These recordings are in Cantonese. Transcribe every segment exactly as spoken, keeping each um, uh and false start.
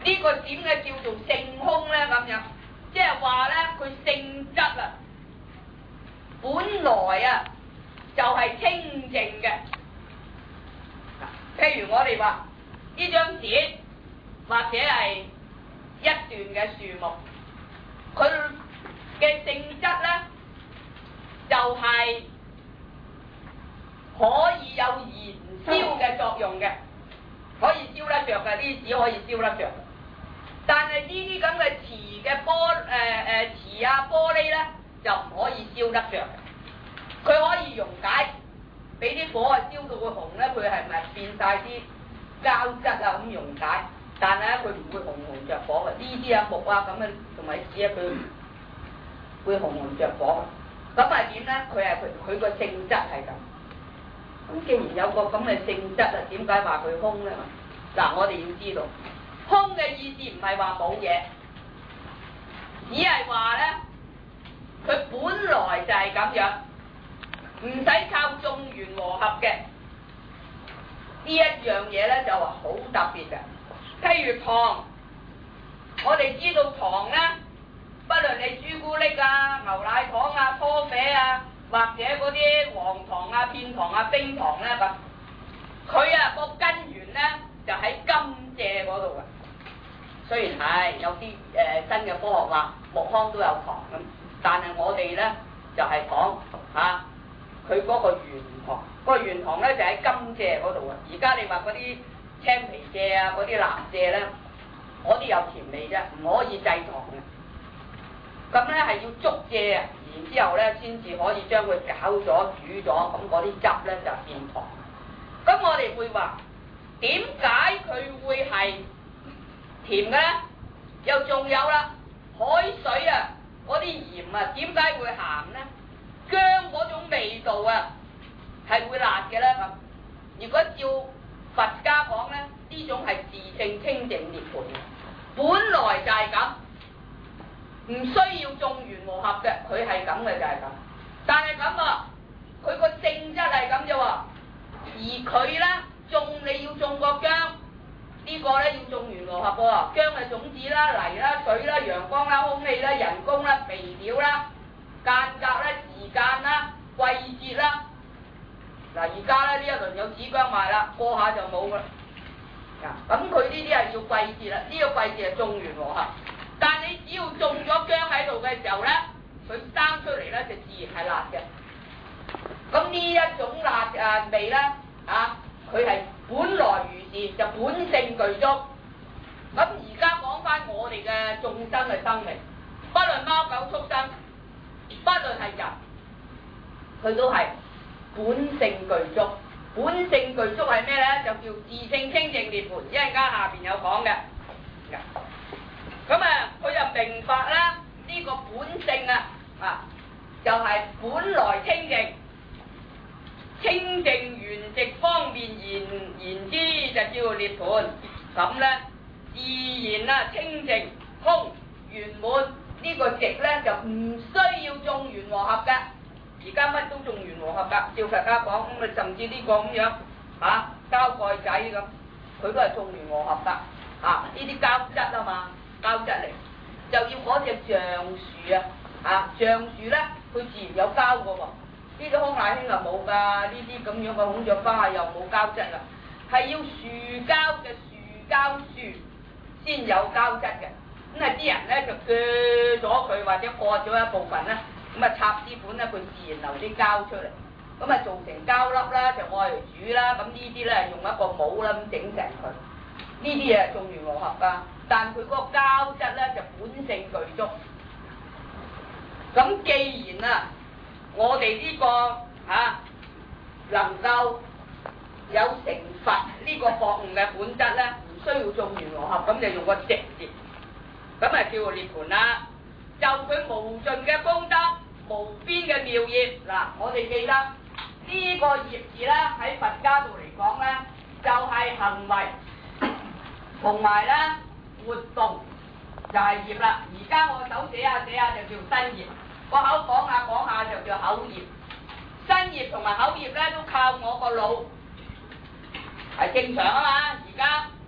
呢個點嘅叫做性空咧？咁樣即係話咧，佢性質啊，本來啊就係清淨嘅。譬如我哋話呢張紙或者係一段嘅樹木，佢嘅性質咧就係可以有燃燒嘅作用嘅，可以燒得着嘅，呢啲紙可以燒得着。但係呢啲咁嘅瓷嘅玻誒誒瓷啊玻璃咧就唔可以燒得着，佢可以溶解，俾啲火啊燒到佢紅咧，佢係咪變晒啲膠質啊咁溶解？但係咧佢唔會紅紅着火嘅。呢啲啊木啊咁嘅同埋紙啊，佢會紅紅着火。咁係點咧？佢係佢佢個性質係咁。咁既然有個咁嘅性質啊，點解話佢空咧？嗱，我哋要知道。空嘅意思唔係話冇嘢，只係話咧，佢本來就係咁樣，唔使靠眾緣和合嘅。呢一樣嘢咧就話好特別嘅。譬如糖，我哋知道糖咧，不論你朱古力啊、牛奶糖啊、拖啡啊，或者嗰啲黃糖啊、片糖啊、冰糖咧咁，佢啊個根源咧就喺甘蔗嗰度嘅。雖然係有啲誒、呃、新嘅科學話木糠都有糖咁，但係我哋咧就係講嚇佢嗰個原糖，嗰、嗰個原糖咧就喺甘蔗嗰度啊。而家你話嗰啲青皮蔗啊、嗰啲藍蔗咧，嗰啲有甜味啫，唔可以製糖嘅。咁咧係要捉蔗啊，然之後咧先至可以將佢攪咗、煮咗，咁嗰啲汁咧就變糖。咁我哋會話點解佢會係甜嘅咧？又仲有啦，海水啊，嗰啲鹽啊，點解會鹹咧？薑嗰種味道啊，係會辣嘅咧咁。如果照佛家講咧，呢種係自性清淨涅槃嘅，本來就係咁，唔需要眾緣和合嘅，佢係咁嘅就係咁。但係咁啊，佢個性質係咁啫喎，而佢咧種你要種個薑。呢個咧要眾緣和合喎，薑嘅種子啦、泥啦、水啦、陽光啦、空氣啦、人工啦、肥料啦、間隔啦、時間啦、季節啦。嗱，而家咧呢一輪有紫薑賣啦，過下就冇啦。嗱，咁佢呢啲係要季節啦，呢、這個季節係眾緣和合。但係你只要種咗薑喺度嘅時候咧，佢生出嚟咧就自然係辣嘅。咁呢一種辣啊味咧啊，佢係本來如是，就本性具足。咁而家講翻我哋嘅眾生嘅生命，不論貓狗畜生，不論係人，佢都係本性具足。本性具足係咩咧？就叫自性清淨涅槃。一陣間下邊有講嘅。咁啊，佢就明白啦，呢、這個本性啊，啊，就係、是、本來清淨。清淨圓寂方面言言之就叫涅槃，咁咧自然啦清淨空圓滿，呢個寂咧就唔需要眾緣和合嘅。而家乜都眾緣和合㗎，照佛家講咁啊，甚至呢個咁樣嚇膠蓋仔咁，佢都係眾緣和合㗎。啊，呢啲膠質啊嘛，膠質嚟就要嗰隻橡樹啊，啊橡樹咧佢自然有膠㗎喎。呢啲康乃馨啊冇㗎，呢啲咁樣嘅孔雀花又冇膠質啊，係要樹膠嘅樹膠樹先有膠質嘅。咁啊啲人咧就鋸咗佢或者割咗一部分咧，咁啊插支管咧，佢自然流啲膠出嚟，咁啊做成膠粒啦，就愛嚟煮啦。咁呢啲咧用一個帽啦咁整成佢。呢啲嘢係眾緣和合㗎，但佢嗰個膠質咧就本性具足。咁既然啊，我哋呢、這個嚇、啊、能夠有成佛呢個覺悟嘅本質咧，唔需要眾緣和合，咁就用個寂字，咁啊叫做涅槃啦。就佢無盡嘅功德、無邊嘅妙業。嗱，我哋記得呢、這個業字咧喺佛家度嚟講咧，就係、是、行為同埋咧活動就係業啦。而家我手寫下寫下就叫身業。個口講下講下就叫口業，身業同埋口業咧都靠我個腦，係正常啊嘛。而家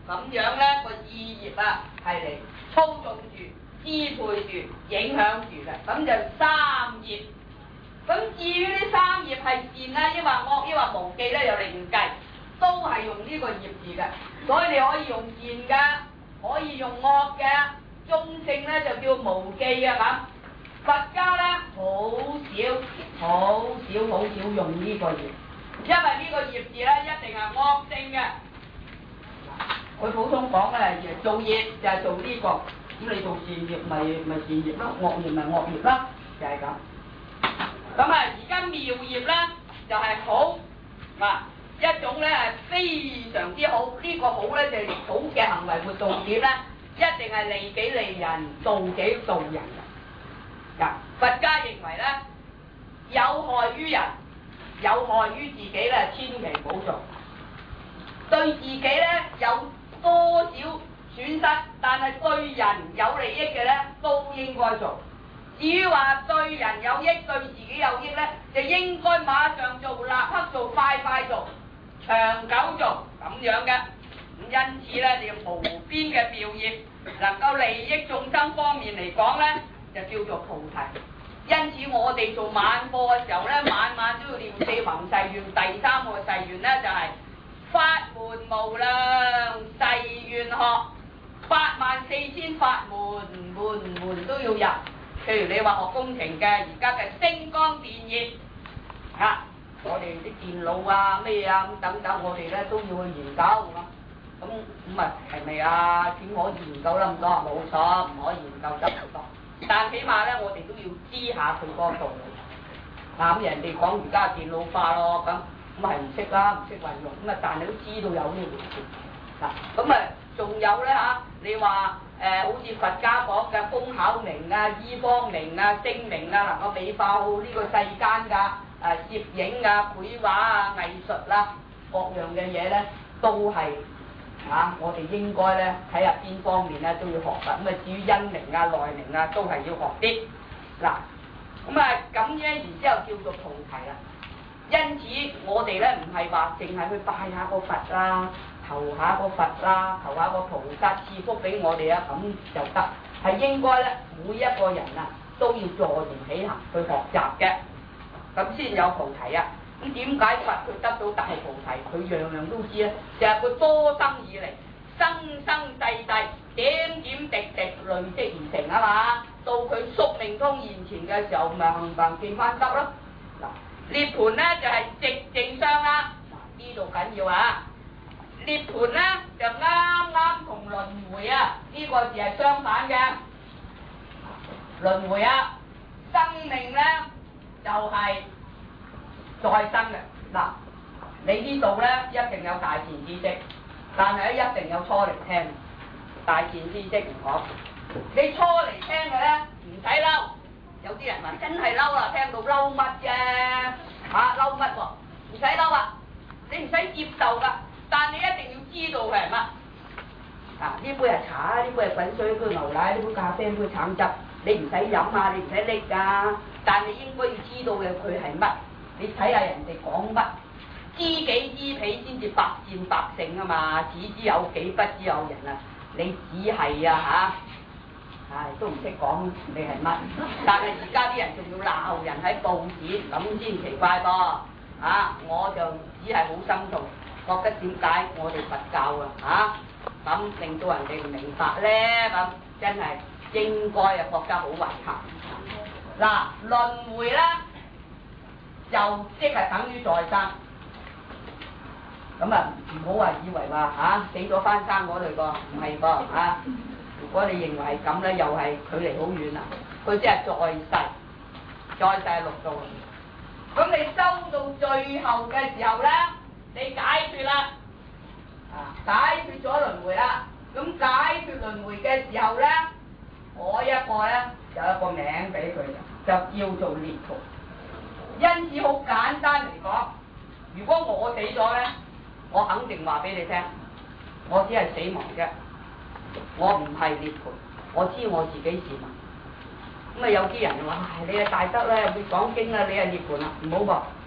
咁樣咧個意業啊係嚟操縱住、支配住、影響住嘅，咁就三業。咁至於呢三業係善咧，抑或惡，抑或無記咧，又另計，都係用呢個業字嘅。所以你可以用善嘅，可以用惡嘅，中性咧就叫無記嘅咁。佛家咧好少、好少、好少用呢個業，因為呢個業字咧一定係惡性嘅。佢普通講咧，做業就係做呢個，咁你做善業咪咪善業咯，惡業咪惡業啦，就係咁。咁啊，而家妙業咧就係好嗱，一種咧係非常之好，呢個好咧就係好嘅行為活動點咧，一定係利己利人、度己度人嘅。嗱，佛家認為咧，有害於人、有害於自己咧，千祈唔好做。對自己咧有多少損失，但係對人有利益嘅咧，都應該做。至於話對人有益、對自己有益咧，就應該馬上做、立刻做、快快做、長久做咁樣嘅。咁因此咧，你無邊嘅妙業，能夠利益眾生方面嚟講咧，就叫做菩提。因此我哋做晚課嘅時候咧，晚晚都要念四弘誓願，第三個誓願咧就係、是。法門無量誓願學，八萬四千法門，門門都要入。譬如你話學工程嘅，而家嘅星光電業，啊，我哋啲電腦啊咩啊咁等等，我哋咧都要去研究咁。咁咁啊係咪啊？點可以研究得咁多？冇錯，唔可以研究得咁多。但起碼咧，我哋都要知下佢嗰個道理。啊咁人哋講而家電腦化咯咁。咁係唔識啦，唔識運用，咁啊但係都知道有呢回事。嗱，咁啊仲有咧嚇，你話誒、呃、好似佛家講嘅工巧明啊、醫方明啊、聲明啊，能夠美化好呢個世間㗎，誒、呃、攝影啊、繪畫啊、藝術啦、啊，各樣嘅嘢咧都係嚇、啊，我哋應該咧睇下邊方面咧都要學㗎。咁啊至於因明啊、內明啊，都係要學啲。嗱，咁啊咁樣然之後叫做菩提啦。因此我哋咧唔係話淨係去拜下個佛啦，求下個佛啦，求下個菩薩賜福俾我哋啊，咁就得。係應該咧，每一個人啊都要坐言起行去學習嘅，咁先有菩提啊。咁點解佛佢得到大菩提？佢樣樣都知咧，就係、是、佢多生以嚟，生生世世點點滴滴累積而成啊嘛。到佢宿命通現前嘅時候，咪行行見翻得咯。嗱。涅槃咧就係寂靜相啦，嗱呢度緊要啊！涅槃咧就啱啱同輪迴啊呢、這個字係相反嘅。輪迴啊，生命咧就係、是、再生嘅。嗱，你呢度咧一定有大善知識，但係咧一定有初嚟聽。大善知識唔講，你初嚟聽嘅咧唔使嬲。有啲人話真係嬲啦，聽到嬲乜啫？嚇嬲乜喎？唔使嬲啊！你唔使接受㗎，但你一定要知道佢係乜。啊！呢杯係茶，呢杯係滾水，呢杯牛奶，呢杯咖啡，呢杯橙汁，你唔使飲啊，你唔使拎㗎。但你應該要知道嘅佢係乜。你睇下人哋講乜，知己知彼先至百戰百勝啊嘛！只知有己不知有人啊！你只係啊嚇。唉，都唔識講你係乜，但係而家啲人仲要鬧人喺報紙，咁先奇怪噃。啊，我就只係好心痛，覺得點解我哋佛教啊嚇咁令到人哋唔明白咧？咁真係應該啊覺得好遺憾。嗱，輪迴咧就即係等於再生，咁啊唔好話以為話嚇死咗翻生嗰類噃，唔係噃啊！如果你認為係咁咧，又係距離好遠啦。佢即係再世，再世係六道。咁你收到最後嘅時候咧，你解脫啦，啊解脫咗輪迴啦。咁解脫輪迴嘅時候咧，我一個咧有一個名俾佢嘅，就叫做涅槃。因此好簡單嚟講，如果我死咗咧，我肯定話俾你聽，我只係死亡啫。我唔係涅槃，我知我自己是嘛。咁啊有啲人話：唉，你係大德咧，會講經啊，你係涅槃啦，唔好噃。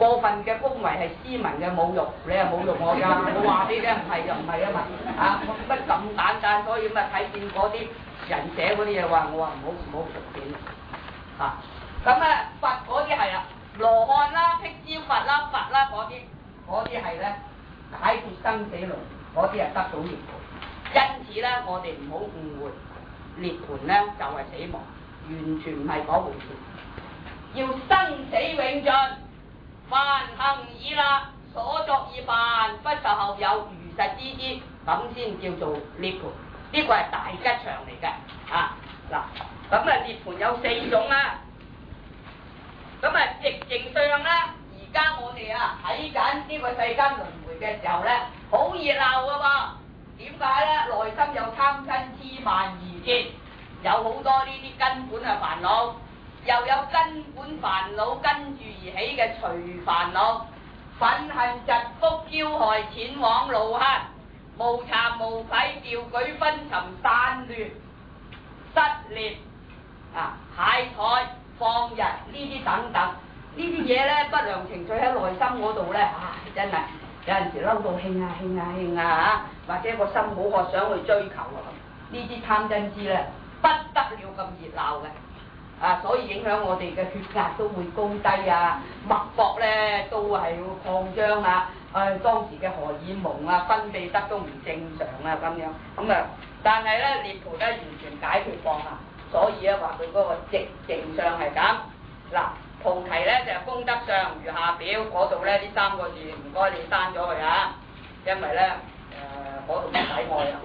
過分嘅恭維係斯文嘅侮辱，你係侮辱我㗎，我話俾你聽唔係就唔係啊嘛，啊乜咁簡單，所以咁啊睇見嗰啲人寫嗰啲嘢話，我話唔好唔好隨便啊，咁啊佛嗰啲係啦，羅漢啦、辟支佛啦、佛啦嗰啲，嗰啲係咧解決生死輪，嗰啲係得到涅槃，因此咧我哋唔好誤會，涅槃咧就係死亡，完全唔係嗰回事，要生死永盡。凡行已立，所作已辦，不受後有如實知之，咁先叫做涅槃。呢個係大吉祥嚟嘅，啊嗱，咁啊涅槃有四種啦。咁啊寂靜相啦，而家我哋啊睇緊呢個世間輪迴嘅時候咧，好熱鬧噶噃。點解咧？內心有貪嗔痴慢疑見，有好多呢啲根本嘅煩惱。又有根本煩惱跟住而起嘅隨煩惱，憤恨嫉福驕害淺往怒恨，無慚無愧掉舉昏沉散亂失劣啊懈怠放逸呢啲等等，呢啲嘢咧不良情緒喺內心嗰度咧，啊真係有陣時嬲到興啊興啊興啊嚇，或者個心好渴想去追求啊咁，呢啲貪嗔痴咧不得了咁熱鬧嘅。啊，所以影響我哋嘅血壓都會高低啊，脈搏咧都係會擴張啊，誒、哎、當時嘅荷爾蒙啊分泌得都唔正常啊咁樣，咁啊，但係咧涅槃咧完全解決放下，所以咧話佢嗰個寂靜相係咁。嗱，菩提咧就係、是、功德相如下表，嗰度咧呢三個字唔該你刪咗佢啊，因為咧誒嗰度唔使愛啊。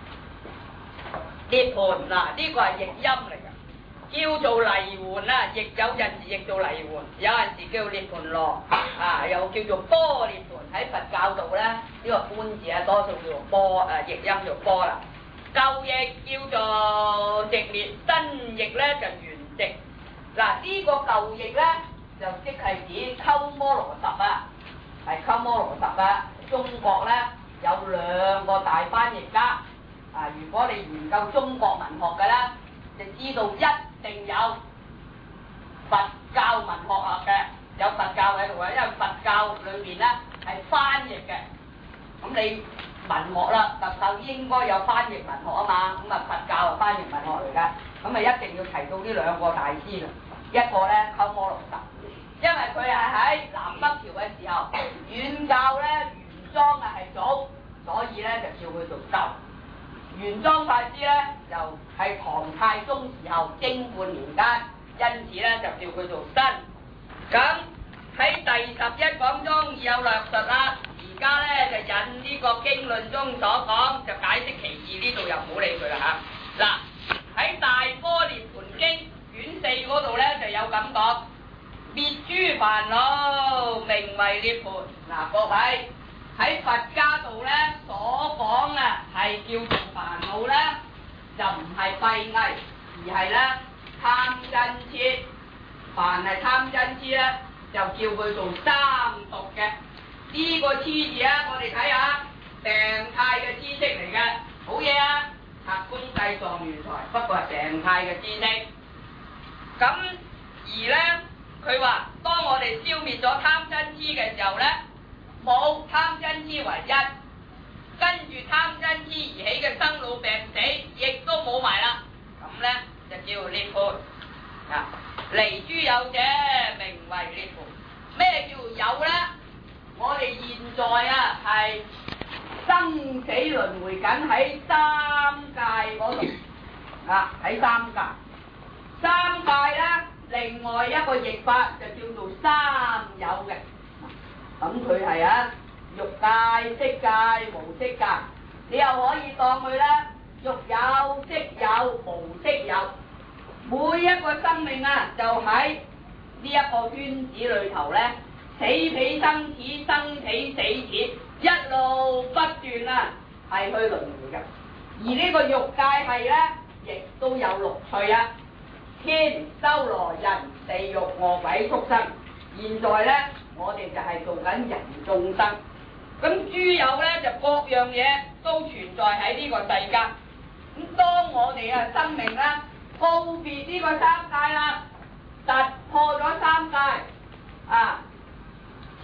涅槃嗱呢個係譯音嚟㗎。叫做泥丸啦，亦有陣時譯做泥丸，有陣時叫涅槃羅，啊又叫做波涅槃。喺佛教度咧，呢、這個觀字啊多數叫做波，誒、啊、譯音做波啦。舊譯叫做寂滅，新譯咧就圓寂。嗱、啊這個、呢個舊譯咧就即係指鳩摩羅什啊，係鳩摩羅什啊。中國咧有兩個大翻譯家，啊如果你研究中國文學嘅咧，就知道一定有佛教文學學嘅，有佛教喺度嘅，因為佛教裏邊咧係翻譯嘅。咁你文學啦，特首應該有翻譯文學啊嘛，咁啊佛教係翻譯文學嚟㗎，咁啊一定要提到呢兩個大師啦。一個咧鳩摩羅什，因為佢係喺南北朝嘅時候遠教咧玄奘啊係祖，所以咧就叫佢做舊。玄奘法師咧就係、是、唐太宗時候貞觀年間，因此咧就叫佢做新。咁喺第十一講中已有略述啦，而家咧就引呢個經論中所講，就解釋其義，呢度又唔好理佢啦嚇。嗱喺《大般涅槃經》卷四嗰度咧就有咁講，滅諸煩惱，名為涅槃。嗱各位。喺佛家度咧所講啊，係叫做煩惱咧，就唔係閉翳，而係咧貪嗔癡。凡係貪嗔癡咧，就叫佢做三毒嘅。呢、這個癡字啊，我哋睇下病態嘅知識嚟嘅，好嘢啊！達官貴狀元才，不過係病態嘅知識。咁而咧，佢話當我哋消滅咗貪嗔癡嘅時候咧，冇貪嗔癡為一，跟住貪嗔癡而起嘅生老病死，亦都冇埋啦。咁咧就叫涅槃。啊，離諸有者，名為涅槃。咩叫有咧？我哋現在啊係生死輪迴緊喺三界嗰度。啊，喺三界。三界咧，另外一個譯法就叫做三有嘅。咁佢係啊，欲界、色界、無色界，你又可以當佢咧，欲有、色有、無色有。每一個生命啊，就喺呢一個圈子裏頭咧，死彼生此，生彼死此，一路不斷啊，係去輪迴嘅。而呢個欲界係咧，亦都有六趣啊，天、修羅、人、地獄、餓鬼、畜生。現在咧，我哋就係做緊人眾生，咁諸有咧就各樣嘢都存在喺呢個世間。咁當我哋啊生命咧告別呢個三界啦，突破咗三界啊，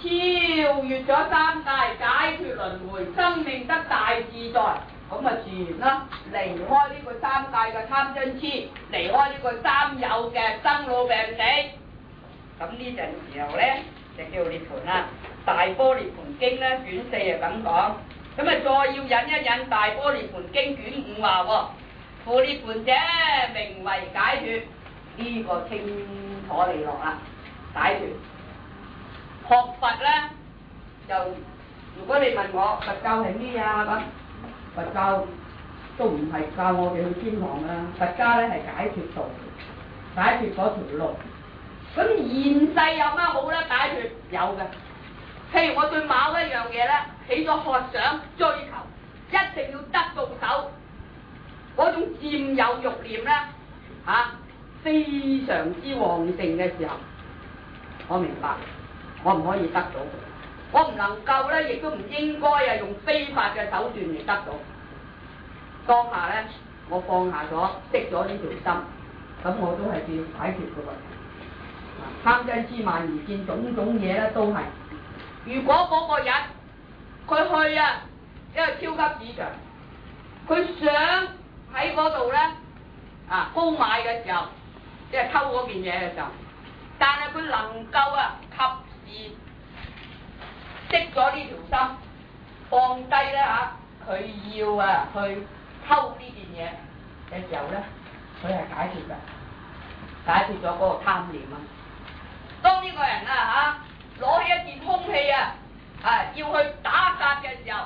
超越咗三界，解脫輪迴，生命得大自在，咁啊自然啦，離開呢個三界嘅貪嗔癡，離開呢個三有嘅生老病死。咁呢陣時候咧就叫涅槃啦，《大般涅槃經》咧卷四係咁講，咁啊再要引一引《大般涅槃經》卷五話喎，夫涅槃者名為解脫，呢、這個清楚利落啦，解脫。學佛咧就，如果你問我佛教係咩啊咁，佛教都唔係教我哋去天堂啦，佛家咧係解脫道，解脫嗰條路。咁現世有乜好咧？解脫有嘅，譬如我對某一樣嘢咧起咗渴想追求，一定要得到手，嗰種佔有欲念咧嚇、啊、非常之旺盛嘅時候，我明白。我唔可以得到，我唔能夠咧，亦都唔應該啊用非法嘅手段嚟得到。當下咧，我放下咗，熄咗呢條心，咁我都係要解決嘅喎。貪嗔癡慢疑見種種嘢咧都係。如果嗰個人佢去啊一個超級市場，佢想喺嗰度咧啊高買嘅時候，即係偷嗰件嘢嘅時候，但係佢能夠啊及熄咗呢條心，放低咧嚇，佢要啊去偷呢件嘢嘅時候咧，佢係解決嘅，解決咗嗰個貪念啊！當呢個人啊嚇攞起一件空氣啊，啊要去打殺嘅時候，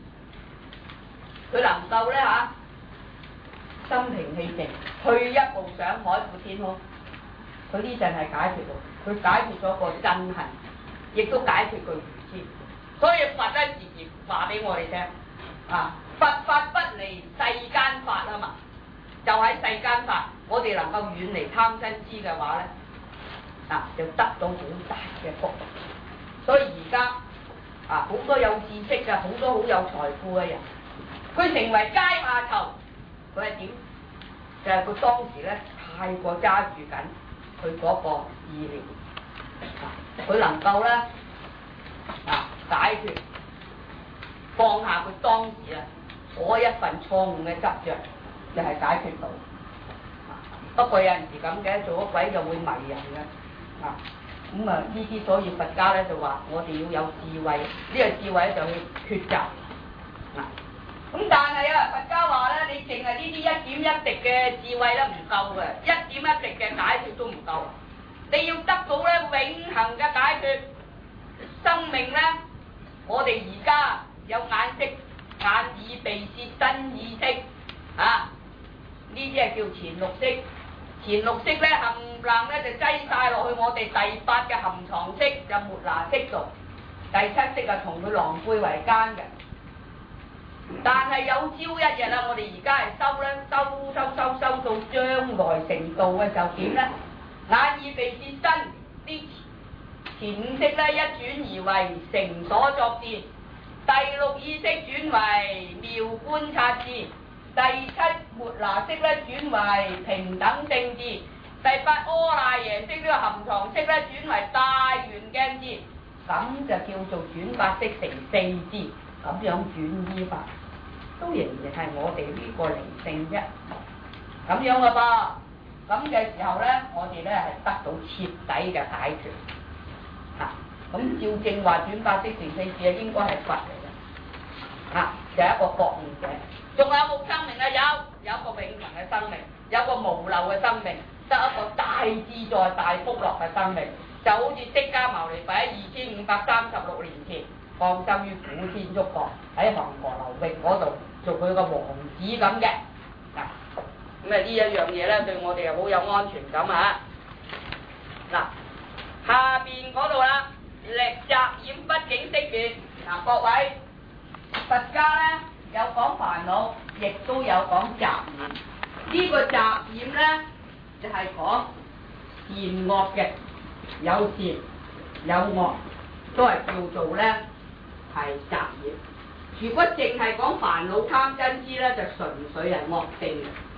佢能夠咧嚇心平氣靜，退一步上海闊天空，佢呢陣係解決到，佢解決咗個憎恨。亦都解決佢愚痴，所以佛咧時時話俾我哋聽，啊佛法不離世間法啊嘛，就喺世間法，我哋能夠遠離貪嗔癡嘅話咧，啊就得到好大嘅福。所以而家啊好多有知識嘅，好多好有財富嘅人，佢成為階下囚，佢係點？就係、是、佢當時咧太過揸住緊佢嗰個意念。佢能夠咧啊解決放下佢當時啊嗰一份錯誤嘅執着，就係、是、解決到。不過有陣時咁嘅，做咗鬼就會迷人嘅啊。咁啊呢啲所以佛家咧就話我哋要有智慧，呢、這個智慧咧就去抉擇啊。咁但係啊佛家話咧，你淨係呢啲一點一滴嘅智慧咧唔夠嘅，一點一滴嘅解決都唔夠。你要得到咧永恆嘅解決，生命咧，我哋而家有眼識、眼耳鼻舌身意識啊，呢啲係叫前六識。前六識咧冚唪唥咧就擠晒落去我哋第八嘅含藏識，就末那識度。第七識啊同佢狼狽為奸嘅。但係有朝一日啊，我哋而家係修咧，修修修修到將來成道嘅時候點咧？眼耳鼻舌身啲前五識咧一轉而為成所作智，第六意識轉為妙觀察智，第七末那識咧轉為平等正智，第八阿賴耶識呢個含藏識咧轉為大圓鏡智，咁就叫做轉八識成四智，咁樣轉依法，都仍然係我哋呢個靈性啫，咁樣嘅噃。咁嘅時候咧，我哋咧係得到徹底嘅解決嚇。咁、啊、照正話轉八識成四智啊，應該係佛嚟嘅嚇，就係、是、一個覺悟者。仲有冇生命啊？有，有一個永恆嘅生命，有個無漏嘅生命，得一個大自在、大福樂嘅生命，就好似釋迦牟尼佛喺二千五百三十六年前降生於古天竺國，喺恒河流域嗰度做佢個王子咁嘅嗱。咁啊呢一樣嘢咧，對我哋又好有安全感啊！嗱，下邊嗰度啦，力雜染不境識別。嗱，各位佛家咧有講煩惱，亦都有講雜染。呢個雜染咧就係講善惡嘅，有善有惡，都係叫做咧係雜染。如果淨係講煩惱貪嗔癡咧，就純粹係惡性嘅。